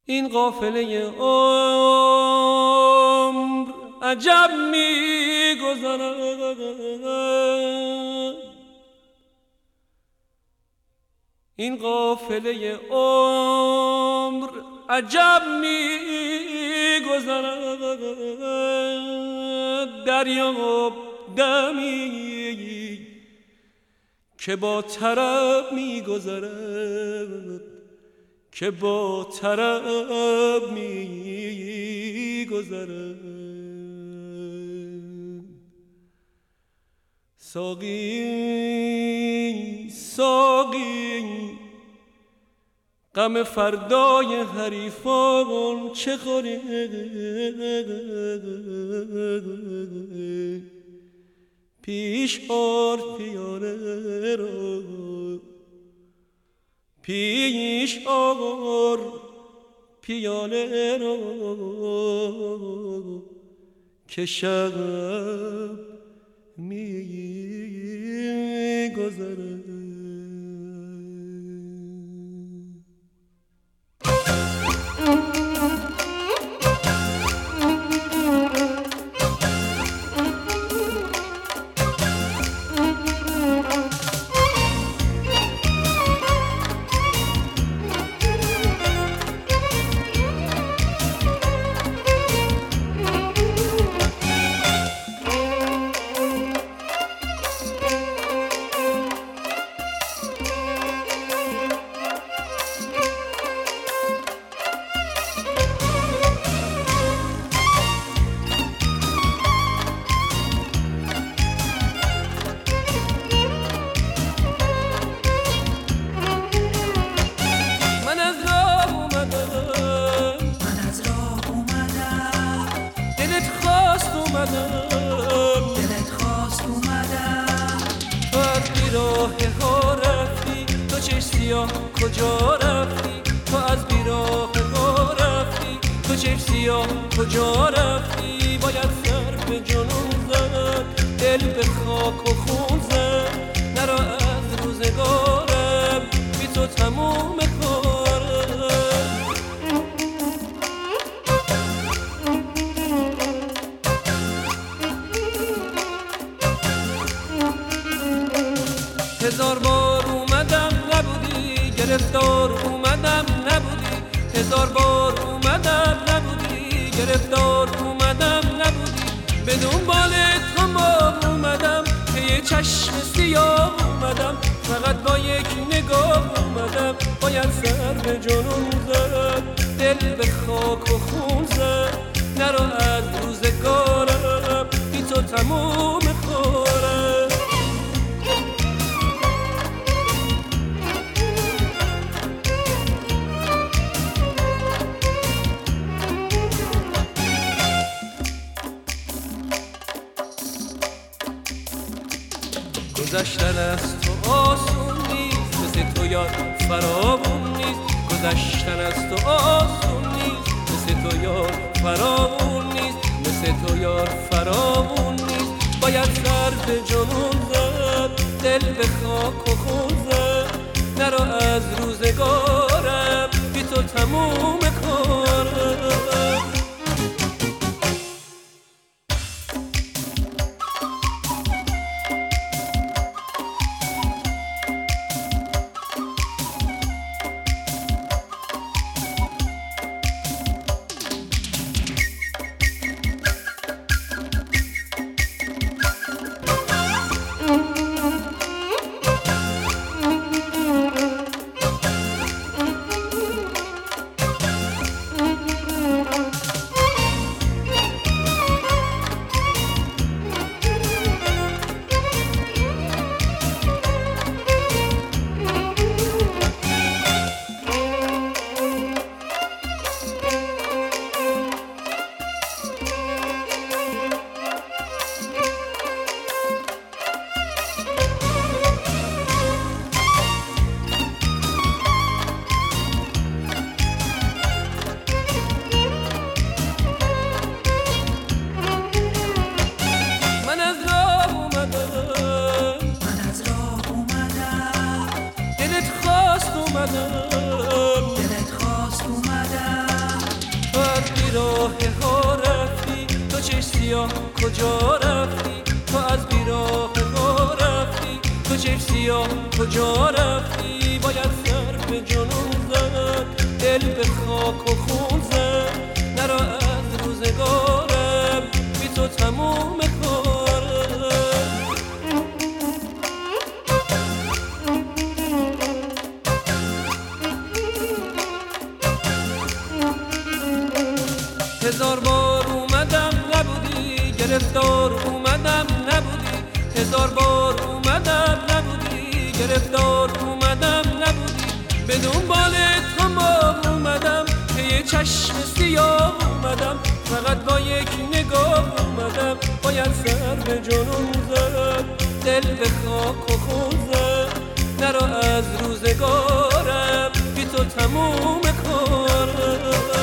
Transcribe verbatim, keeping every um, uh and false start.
این قافله عمر عجب می‌گذرد، این قافله عمر عجب می‌گذرد. دریا دمی که با طرب می‌گذرد، که با طرب می‌گذرد. ساقی ساقی غم فردای حریفان چه خوری؟ پیش آر پیاله را، پیش آر پیاله را که شب می گذره. دلت خواست اومدم، تو از بیراه ها رفتی، تو چشم سیاه کجا رفتی؟ تو از بیراه ها رفتی، تو چشم سیاه کجا رفتی؟ باید سر به جنون زد، دل به خاک و خون زد، نرا از روزگارم بی تو تموم کارم. هزار بار اومدم نبودی، گرفتار اومدم نبودی، هزار بار اومدم نبودی، گرفتار اومدم نبودی، به دنبال تو ما اومدم، که یه چشم سیاه اومدم، فقط با یک نگاه اومدم، باید سر به جنون زد، دل به خاک و خون زد، نرو از روزگارم بی تو تموم کارم. گذشتن از تو آسون نیست، مثل تو یاد فراوون نیست، گذشتن از تو آسون نیست، مثل تو یاد فراوون نیست، مثل تو یاد فراوون نیست، باید سر به جنون زد، دل به خاک و خون زد، نرو از روزگارم بی تو تموم کارم. سیاه کجا رفتی؟ تو از بیراه ما رفتی. تو چشم سیاه کجا رفتی؟ باید سر به جنون زد، دل به خاک و خون زد. نرو از روزگارم، بی تو تموم کارم. هزار بار اومدم نبودی، گرفتار اومدم نبودی. هزار بار اومدم نبودی، گرفتار اومدم نبودی. به دنبال تو ما اومدم که یه چشم سیاه اومدم. فقط با یک نگاه اومدم، باید سر به جنون زد، دل به خاک و خون زد. نرو از روزگارم، بی تو تموم کارم.